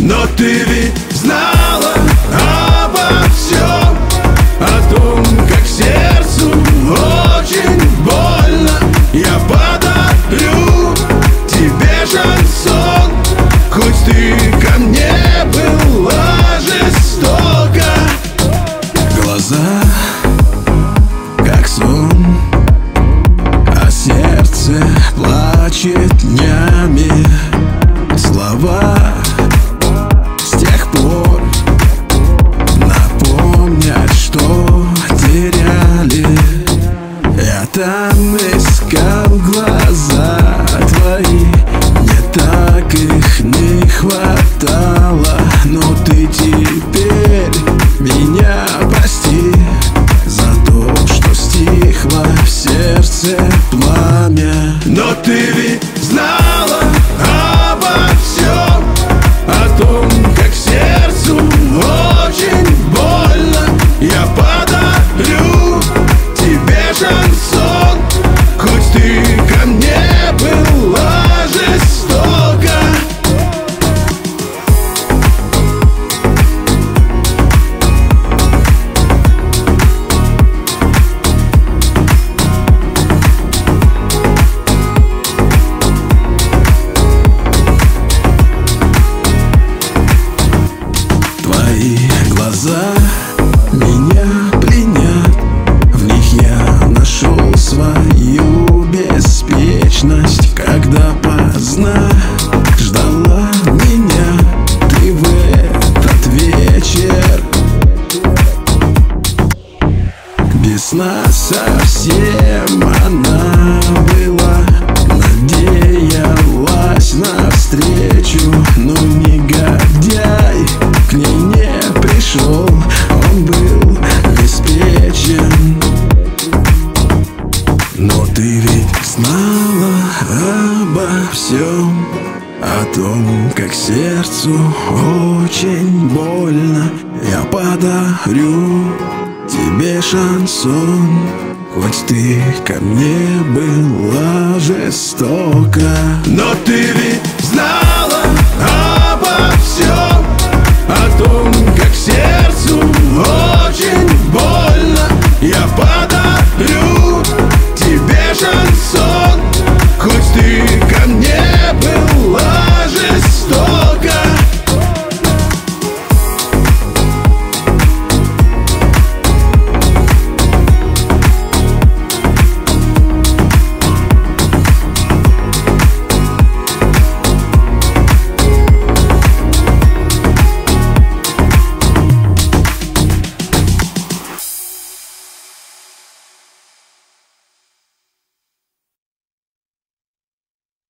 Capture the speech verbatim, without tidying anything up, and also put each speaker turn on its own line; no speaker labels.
Но ты ведь знала обо всем, о том, как сердцу очень больно. Я подарю тебе шансон, хоть ты ко мне была жестока. Глаза как сон, а сердце плачет днями. Слова с тех пор напомнят, что теряли. Я там искал глаза твои, мне так их не хватало. Но ты теперь меня прости за то, что стихло в сердце пламя. Но ты ведь знала обо всем, о том, как сердцу очень больно. Я подарю тебе шансон, хоть ты ко мне была жестока. Твои глаза меня пленят, в них я нашел свою беспечность. Когда поздно ждала меня ты в этот вечер, без сна совсем она была, надеялась на встречу. Но негодяй к ней не пришел, он был беспечен. Но ты ведь знала обо всем, о том, как сердцу очень больно. Я подарю тебе шансон, хоть ты ко мне была жестока. Но ты ведь знала обо всем,